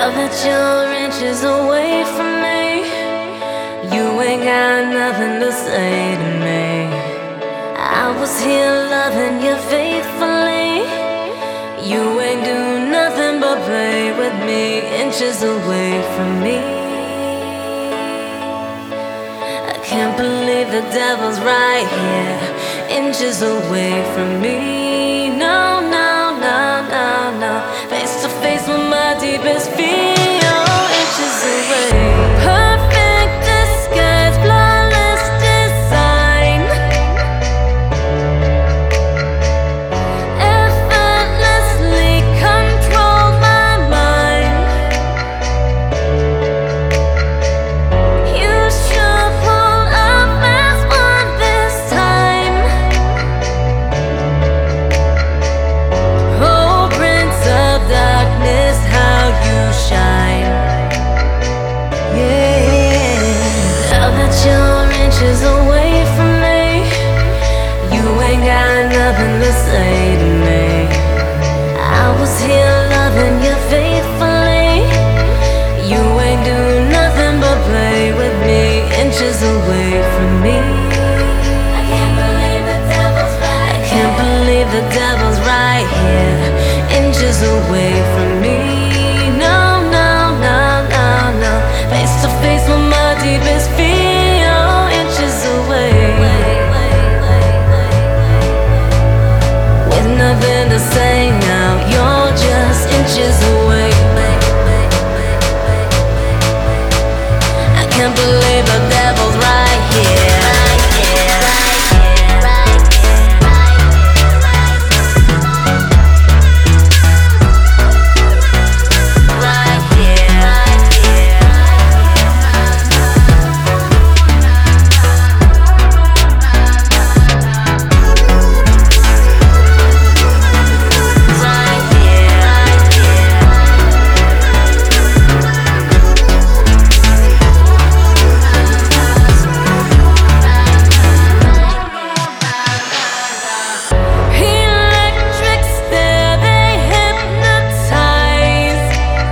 Now that you're inches away from me, you ain't got nothing to say to me. I was here loving you faithfully. You ain't do nothing but play with me, inches away from me. I can't believe the devil's right here, inches away from me. No, no, no, no, no. Face to face with my deepest fear, inches away. Perfect disguise, flawless design, effortlessly control my mind. You sure pull a fast one this time. Oh, Prince of Darkness, how you shine. Yeah, now that you're inches away from me, you ain't got nothing to say to me. I was here loving you faithfully. You ain't do nothing but play with me, inches away from me. I can't believe the devil's right. I can't believe the devil's right here, inches away from me. No, no, no, no, no. Face to face with my deepest fear, inches away. With nothing to say now, you're just inches away. I can't believe the devil's right here. Electric stare, they hypnotize.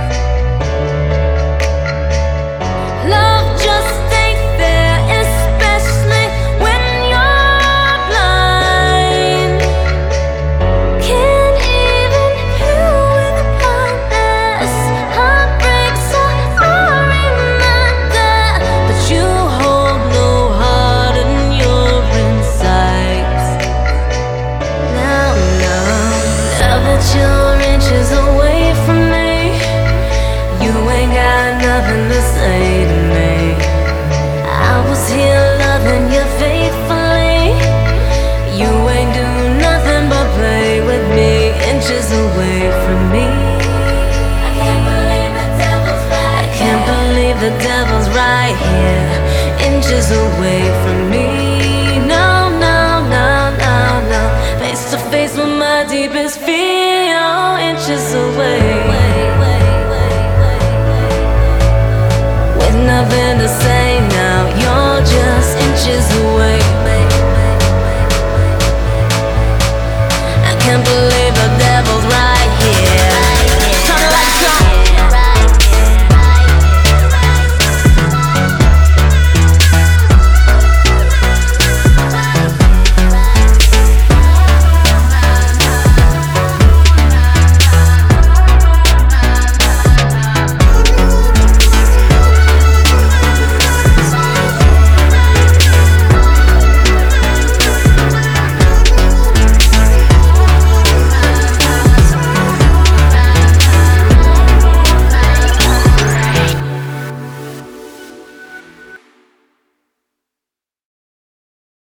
Love just ain't fair, especially when you're blind. Can't even heal with blindness. Heartbreaks are a reminder, but you hold no heart in your insides. Now that you're inches away from me, you ain't got nothing to say to me. I was here loving you faithfully. You ain't do nothing but play with me, inches away from me. I can't believe the devil's right. I can't believe the devil's right here, inches away from me. No, no, no, no, no. Face to face with my deepest fear, inches away. With nothing to say now, you're just inches away.